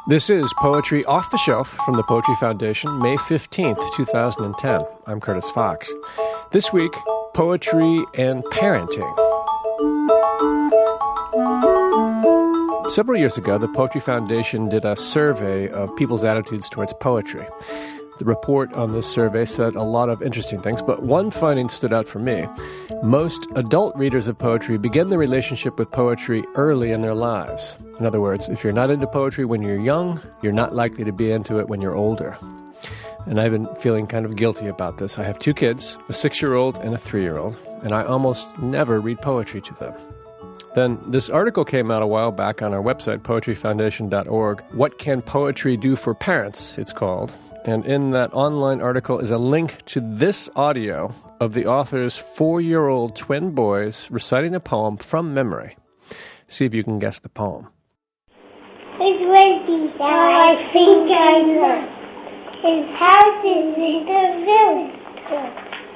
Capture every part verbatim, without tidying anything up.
This is Poetry Off the Shelf from the Poetry Foundation, May fifteenth, twenty ten. I'm Curtis Fox. This week, poetry and parenting. Several years ago, the Poetry Foundation did a survey of people's attitudes towards poetry. The report on this survey said a lot of interesting things, but one finding stood out for me. Most adult readers of poetry begin their relationship with poetry early in their lives. In other words, if you're not into poetry when you're young, you're not likely to be into it when you're older. And I've been feeling kind of guilty about this. I have two kids, a six-year-old and a three-year-old, and I almost never read poetry to them. Then this article came out a while back on our website, poetry foundation dot org. What Can Poetry Do for Parents, it's called. And in that online article is a link to this audio of the author's four-year-old twin boys reciting a poem from memory. See if you can guess the poem. His ways are, I think I know. His house is in the village.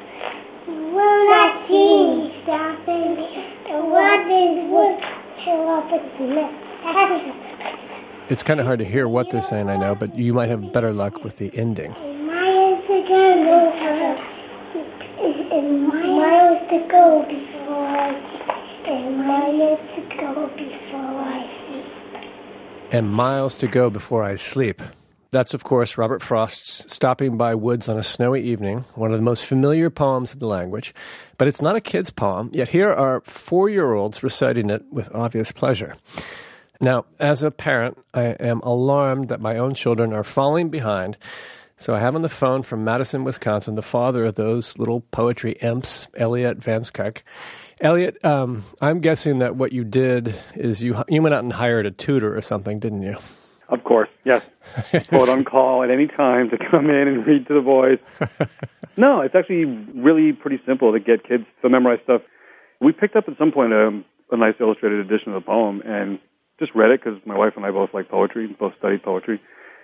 Will not see stopping. The water's wood show up at the nest. It's kind of hard to hear what they're saying, I know, but you might have better luck with the ending. Miles to go, and miles to go before I, and miles to go before I sleep. And miles to go before I sleep. That's, of course, Robert Frost's Stopping by Woods on a Snowy Evening, one of the most familiar poems in the language. But it's not a kid's poem, yet here are four-year-olds reciting it with obvious pleasure. Now, as a parent, I am alarmed that my own children are falling behind. So I have on the phone from Madison, Wisconsin, the father of those little poetry imps, Elliot Vanskuyk. Elliot, um, I'm guessing that what you did is you you went out and hired a tutor or something, didn't you? Of course, yes. Put on call at any time to come in and read to the boys. No, it's actually really pretty simple to get kids to memorize stuff. We picked up at some point a, a nice illustrated edition of the poem and just read it because my wife and I both like poetry, both studied poetry.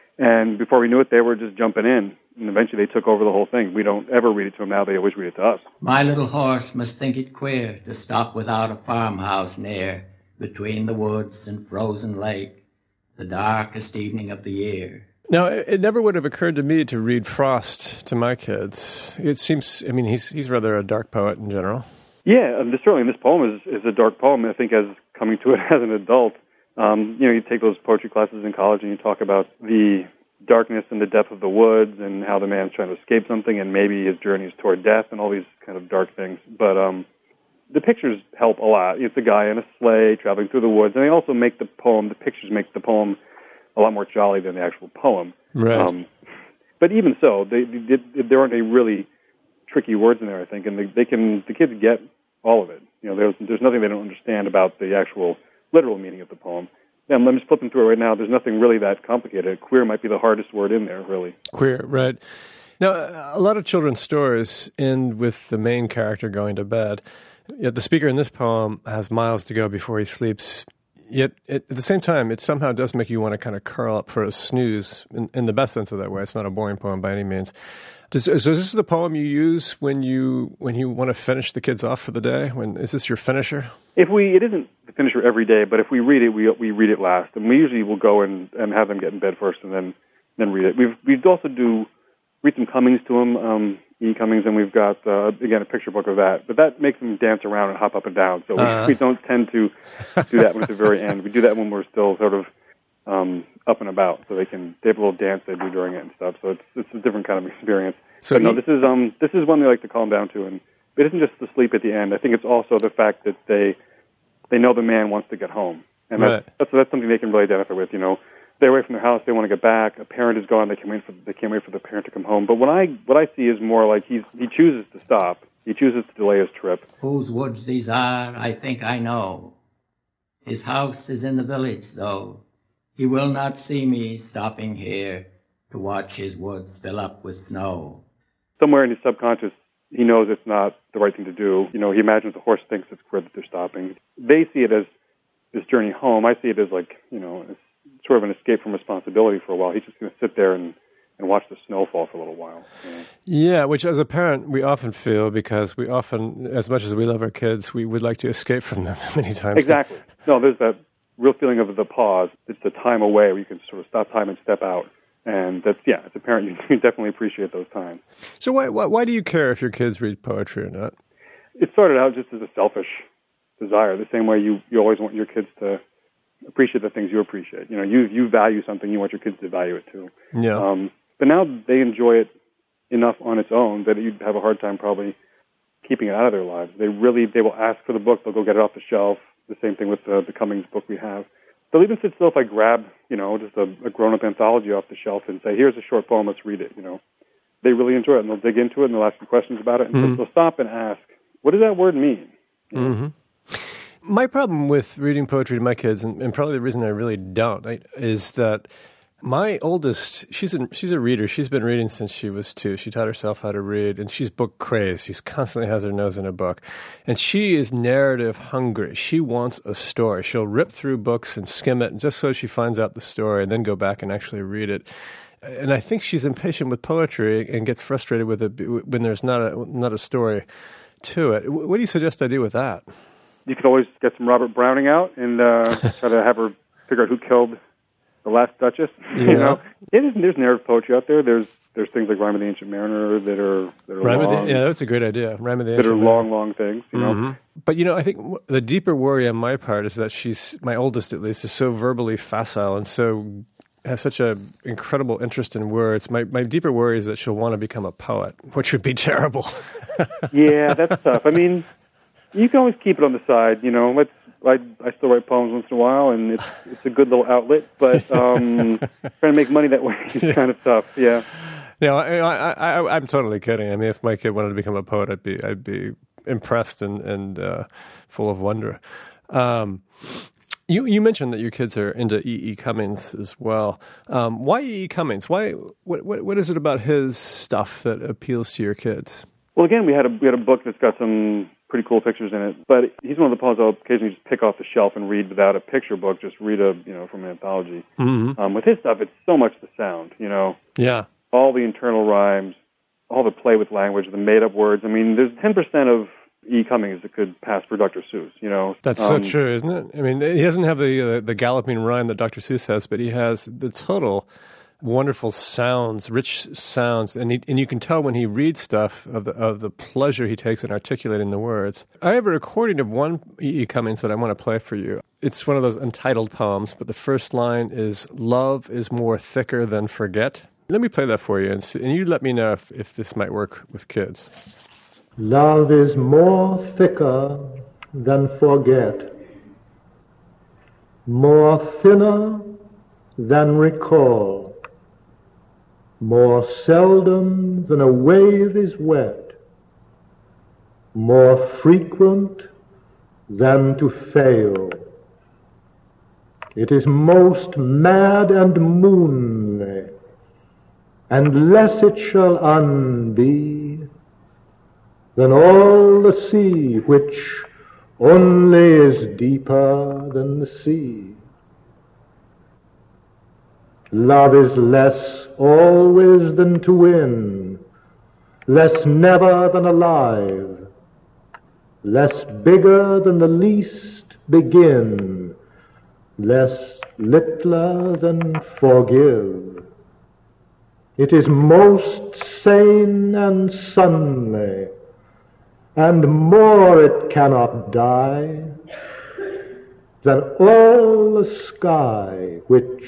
And before we knew it, they were just jumping in. And eventually they took over the whole thing. We don't ever read it to them now. They always read it to us. My little horse must think it queer to stop without a farmhouse near, between the woods and frozen lake, the darkest evening of the year. Now, it never would have occurred to me to read Frost to my kids. It seems, I mean, he's he's rather a dark poet in general. Yeah, and this, certainly this poem is, is a dark poem. I think as coming to it as an adult, Um, you know, you take those poetry classes in college and you talk about the darkness and the depth of the woods and how the man's trying to escape something and maybe his journey is toward death and all these kind of dark things. But um, the pictures help a lot. It's a guy in a sleigh traveling through the woods, and they also make the poem, the pictures make the poem a lot more jolly than the actual poem. Right. Um, but even so, they, they, there aren't any really tricky words in there, I think, and they, they can the kids get all of it. You know, there's there's nothing they don't understand about the actual literal meaning of the poem. Yeah, I'm just flipping through it right now. There's nothing really that complicated. Queer might be the hardest word in there, really. Queer, right. Now, a lot of children's stories end with the main character going to bed. Yet the speaker in this poem has miles to go before he sleeps. Yet, it, at the same time, it somehow does make you want to kind of curl up for a snooze, in, in the best sense of that way. It's not a boring poem by any means. Does, so is this the poem you use when you when you want to finish the kids off for the day? When is this your finisher? If we, it isn't the finisher every day, but if we read it, we we read it last, and we usually will go and, and have them get in bed first, and then then read it. We've we also do read some Cummings to them, um, E. Cummings, and we've got uh, again a picture book of that. But that makes them dance around and hop up and down. So we, uh-huh. we don't tend to do that when at the very end. We do that when we're still sort of um, up and about, so they can they have a little dance they do during it and stuff. So it's it's a different kind of experience. So but no, this is um this is one they like to calm down to, and it isn't just the sleep at the end. I think it's also the fact that they they know the man wants to get home, and right. that's, that's that's something they can really identify with. You know, they're away from their house, they want to get back. A parent is gone, they can't wait for they can't wait for the parent to come home. But what I what I see is more like he's he chooses to stop, he chooses to delay his trip. Whose woods these are, I think I know. His house is in the village, though. He will not see me stopping here to watch his woods fill up with snow. Somewhere in his subconscious, he knows it's not the right thing to do. You know, he imagines the horse thinks it's queer that they're stopping. They see it as this journey home. I see it as like, you know, it's sort of an escape from responsibility for a while. He's just going to sit there and, and watch the snow fall for a little while. You know? Yeah, which as a parent, we often feel because we often, as much as we love our kids, we would like to escape from them many times. Exactly. No, there's that real feeling of the pause. It's the time away where you can sort of stop time and step out. And that's, yeah, as a parent, you, you definitely appreciate those times. So why, why why do you care if your kids read poetry or not? It started out just as a selfish desire, the same way you, you always want your kids to appreciate the things you appreciate. You know, you you value something, you want your kids to value it too. Yeah. Um, but now they enjoy it enough on its own that you'd have a hard time probably keeping it out of their lives. They really, they will ask for the book, they'll go get it off the shelf. The same thing with the, the Cummings book we have. They'll even sit still if I grab, you know, just a, a grown-up anthology off the shelf and say, here's a short poem, let's read it, you know. They really enjoy it, and they'll dig into it, and they'll ask you questions about it, and mm-hmm. they'll stop and ask, what does that word mean? You know? Mm-hmm. My problem with reading poetry to my kids, and, and probably the reason I really don't, right, is that my oldest, she's a, she's a reader. She's been reading since she was two. She taught herself how to read, and she's book crazed. She constantly has her nose in a book. And she is narrative hungry. She wants a story. She'll rip through books and skim it just so she finds out the story and then go back and actually read it. And I think she's impatient with poetry and gets frustrated with it when there's not a, not a story to it. What do you suggest I do with that? You could always get some Robert Browning out and uh, try to have her figure out who killed the last Duchess. Yeah. You know, it is, there's narrative poetry out there. There's there's things like Rhyme of the Ancient Mariner that are that are Rhyme long. Of the, yeah, that's a great idea. Rhyme of the that Ancient are Mariner. long, long things. You know, mm-hmm. But you know, I think the deeper worry on my part is that she's, my oldest at least, is so verbally facile and so has such an incredible interest in words. My my deeper worry is that she'll want to become a poet, which would be terrible. Yeah, that's tough. I mean, you can always keep it on the side. You know, let's. I, I still write poems once in a while, and it's it's a good little outlet. But um, trying to make money that way is yeah. kind of tough. Yeah. No, I, I, I, I'm totally kidding. I mean, if my kid wanted to become a poet, I'd be I'd be impressed and and uh, full of wonder. Um, you you mentioned that your kids are into E. E. Cummings as well. Um, why E. E. Cummings? Why what, what what is it about his stuff that appeals to your kids? Well, again, we had a we had a book that's got some pretty cool pictures in it. But he's one of the poems I'll occasionally just pick off the shelf and read without a picture book, just read a, you know, from an anthology. Mm-hmm. Um, with his stuff, it's so much the sound, you know. Yeah. All the internal rhymes, all the play with language, the made-up words. I mean, there's ten percent of E. Cummings that could pass for Doctor Seuss, you know. That's um, so true, isn't it? I mean, he doesn't have the uh, the galloping rhyme that Doctor Seuss has, but he has the total wonderful sounds, rich sounds, and he, and you can tell when he reads stuff of the of the pleasure he takes in articulating the words. I have a recording of one E. E. Cummings that I want to play for you. It's one of those untitled poems, but the first line is, "Love is more thicker than forget." Let me play that for you, and, see, and you let me know if, if this might work with kids. Love is more thicker than forget, more thinner than recall, more seldom than a wave is wet, more frequent than to fail. It is most mad and moonly, and less it shall unbe than all the sea, which only is deeper than the sea. Love is less always than to win, less never than alive, less bigger than the least begin, less littler than forgive. It is most sane and sunly, and more it cannot die than all the sky, which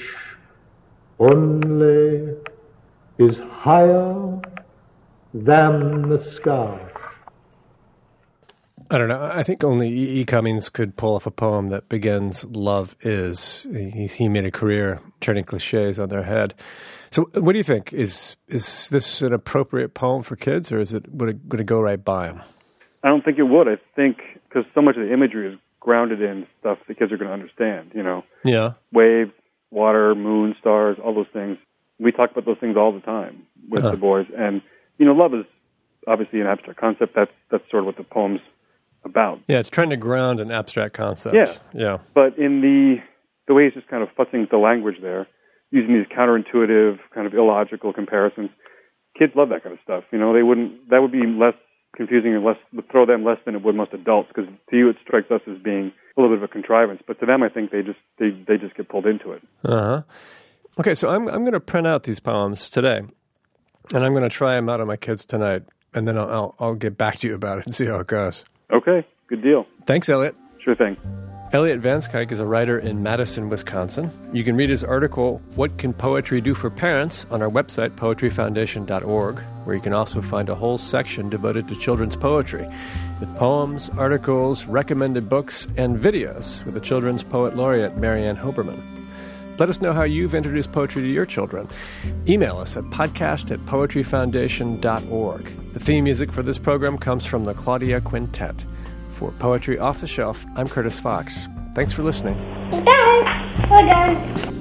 only is higher than the sky. I don't know. I think only E. E. Cummings could pull off a poem that begins, "Love is." He, he made a career turning cliches on their head. So what do you think? Is is this an appropriate poem for kids, or is it would it, would it go right by them? I don't think it would. I think because so much of the imagery is grounded in stuff the kids are going to understand, you know. Yeah. Waves, water, moon, stars, all those things. We talk about those things all the time with uh-huh. the boys. And, you know, love is obviously an abstract concept. That's that's sort of what the poem's about. Yeah, it's trying to ground an abstract concept. Yeah. Yeah. But in the the way he's just kind of futzing with the language there, using these counterintuitive, kind of illogical comparisons, kids love that kind of stuff. You know, they wouldn't, that would be less confusing and less, would throw them less than it would most adults, because to you it strikes us as being a little bit of a contrivance, but to them I think they just they, they just get pulled into it. Uh-huh. Okay, so I'm I'm going to print out these poems today, and I'm going to try them out on my kids tonight, and then I'll, I'll I'll get back to you about it and see how it goes. Okay, good deal. Thanks, Elliot. Sure thing. Elliot Vanskuyk is a writer in Madison, Wisconsin. You can read his article, What Can Poetry Do for Parents?, on our website, poetry foundation dot org, where you can also find a whole section devoted to children's poetry, with poems, articles, recommended books, and videos with the children's poet laureate, Marianne Hoberman. Let us know how you've introduced poetry to your children. Email us at podcast at poetry foundation dot org. The theme music for this program comes from the Claudia Quintet. For Poetry Off the Shelf, I'm Curtis Fox. Thanks for listening. Bye. Hold on.